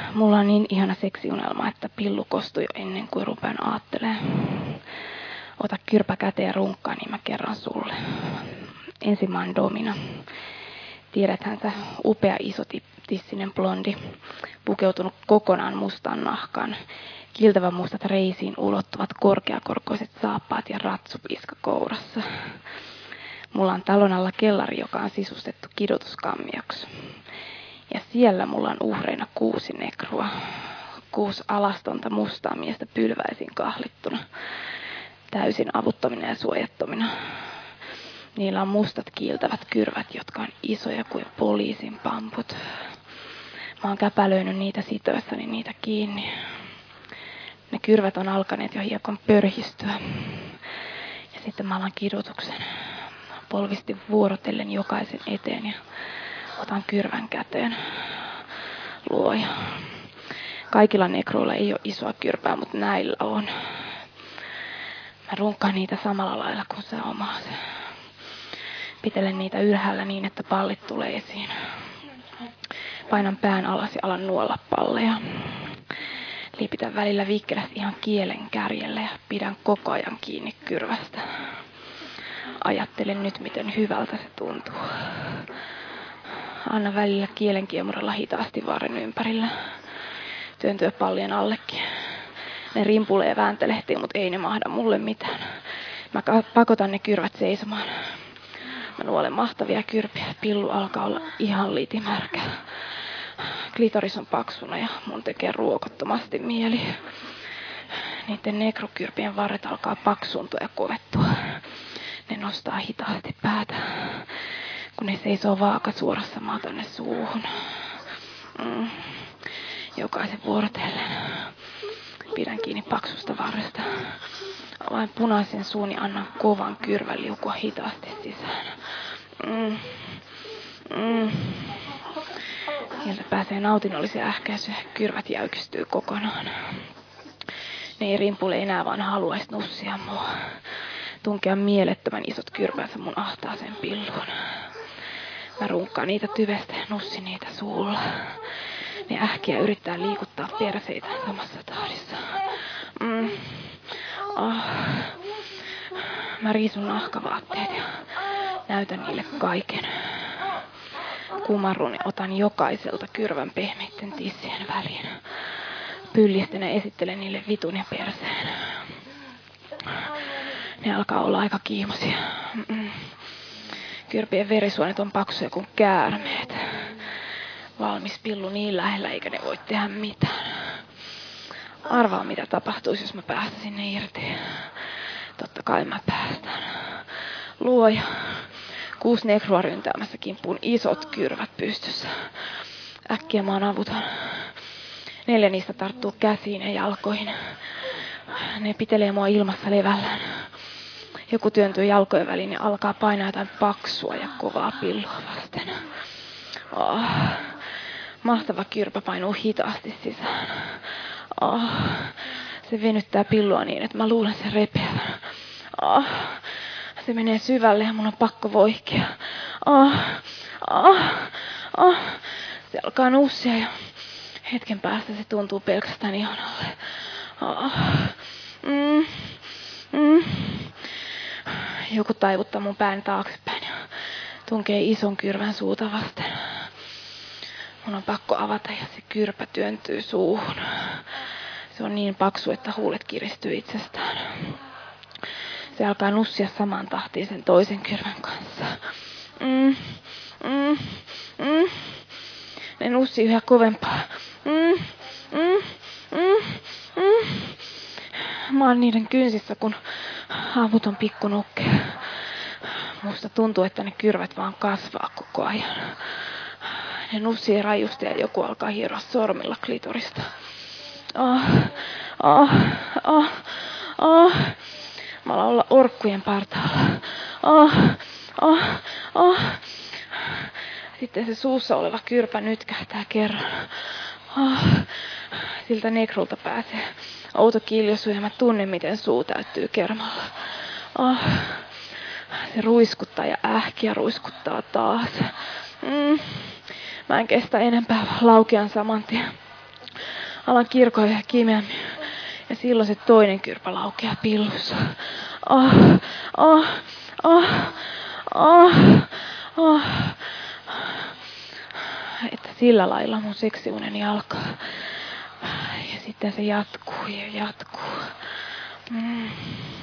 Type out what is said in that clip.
Mulla on niin ihana seksiunelma, että pillu kostui jo ennen kuin rupean aattelemaan. Ota kyrpä käteen ja runkkaa, niin mä kerron sulle. Ensin mä oon Domina. Tiedäthän sä, upea isotissinen blondi, pukeutunut kokonaan mustaan nahkaan. Kiiltävän mustat reisiin ulottuvat korkeakorkoiset saappaat ja ratsupiiska kourassa. Mulla on talon alla kellari, joka on sisustettu kidutuskammioksi. Ja siellä mulla on uhreina 6 nekrua. 6 alastonta mustaa miestä pylväisin kahlittuna. Täysin avuttomina ja suojattomina. Niillä on mustat kiiltävät kyrvät, jotka on isoja kuin poliisin pamput. Mä oon käpälöinyt niitä sitoessani niitä kiinni. Ne kyrvät on alkaneet jo hiukan pörhistyä. Ja sitten mä alan kidutuksen. Polvistin vuorotellen jokaisen eteen ja otan kyrvän käteen. Luoja. Kaikilla nekroilla ei ole isoa kyrpää, mutta näillä on. Mä runkkaan niitä samalla lailla kuin se omaasi. Pitelen niitä ylhäällä niin, että pallit tulee esiin. Painan pään alas ja alan nuolla palleja. Liipitän välillä vikkelästi ihan kielen kärjelle ja pidän koko ajan kiinni kyrvästä. Ajattelen nyt, miten hyvältä se tuntuu. Anna välillä kielen kiemuralla hitaasti vaaren ympärillä. Työntyä pallien allekin. Ne rimpulee ja vääntelehtii, mutta ei ne mahda mulle mitään. Mä pakotan ne kyrvät seisomaan. Mä nuolen mahtavia kyrpiä. Pillu alkaa olla ihan litimärkä. Klitoris on paksuna ja mun tekee ruokottomasti mieli. Niiden nekrokyrpien varret alkaa paksuntua ja kovettua. Ne nostaa hitaasti päätä, kun ne seisoo vaakasuorassa mä otan ne suuhun. Jokaisen vuorotellen. Pidän kiinni paksusta varresta. Avain punaisen suun ja annan kovan kyrvän liukua hitaasti sisään. Sieltä pääsee nautinnollisia ähkäisyjä. Kyrvät jäykistyy kokonaan. Ne ei rimpule enää, vaan haluaisi nussia mua. Tunkea mielettömän isot kyrpänsä mun ahtaaseen pilluun. Mä runkkaan niitä tyvestä ja nussin niitä suulla. Ne ähkiä yrittää liikuttaa perseitä samassa tahdissa. Mä riisun nahkavaatteet ja näytän niille kaiken. Kumarrun ja otan jokaiselta kyrvän pehmeitten tissien väliin. Pyllistän ja esittelen niille vitun ja perseen. Ne alkaa olla aika kiimosia. Kyrpien verisuonet on paksuja kuin käärmeet. Valmis pillu niin lähellä, eikä ne voi tehdä mitään. Arvaa, mitä tapahtuisi, jos mä päästäisin sinne irti. Totta kai mä päästän. Luoja. 6 nekrua ryntäämässä kimppuun isot kyrvät pystyssä. Äkkiä mä oon avuton. 4 niistä tarttuu käsiin ja jalkoihin. Ne pitelee mua ilmassa levällään. Joku työntyy jalkojen väliin ja alkaa painaa jotain paksua ja kovaa pillua vasten. Mahtava kyrpä painuu hitaasti sisään. Se venyttää pillua niin, että mä luulen sen repeävän. Se menee syvälle ja mun on pakko voihkia. Se alkaa nussia ja hetken päästä se tuntuu pelkästään ihanalle. Joku taivuttaa mun pään taaksepäin ja tunkee ison kyrvän suuta vasten. Mun on pakko avata ja se kyrpä työntyy suuhun. Se on niin paksu, että huulet kiristyy itsestään. Se alkaa nussia samaan tahtiin sen toisen kyrvän kanssa. Ne nussii yhä kovempaa. Mä oon niiden kynsissä, kun avuton pikkunukke. Musta tuntuu, että ne kyrvät vaan kasvaa koko ajan. Ne nussii rajusti ja joku alkaa hieroa sormilla klitorista. Mä alan olla orkkujen partaalla. Sitten se suussa oleva kyrpä nytkähtää kerran. Siltä nekrulta pääsee outo kiljosu ja mä tunnen, miten suu täyttyy kermalla. Se ruiskuttaa ja ähkiä ruiskuttaa taas. Mä en kestä enempää, laukean saman tien. alan kirkoja ja kimeämmin. Ja silloin se toinen kyrpä laukeaa pillussa. Että sillä lailla mun seksiuneni alkaa. Ja sitten se jatkuu ja jatkuu.